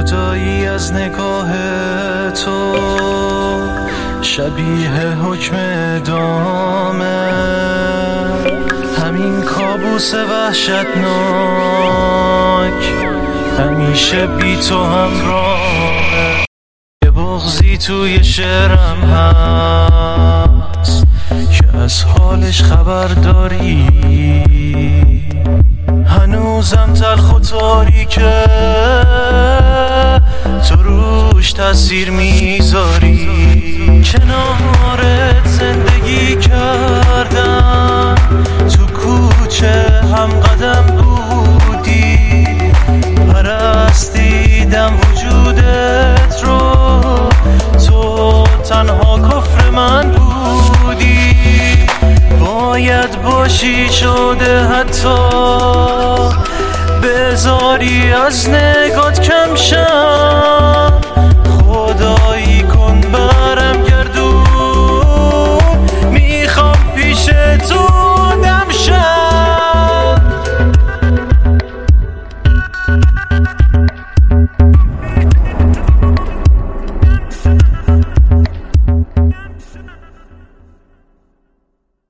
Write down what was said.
جدایی از نگاه تو شبیه حکم اعدامه، همین کابوس وحشتناک همیشه بی تو همراهه. یه بغضی توی شعرم هست که از حالش خبر داری، هنوزم تلخ و تاریکه تو روش تاثیر میذاری. کنارت زندگی کردم، تو کوچه هم قدم بودی، پرستیدم وجودت رو، تو تنها کفر من بودی. باید باشی شده حتی بذاری از نگات کم شم،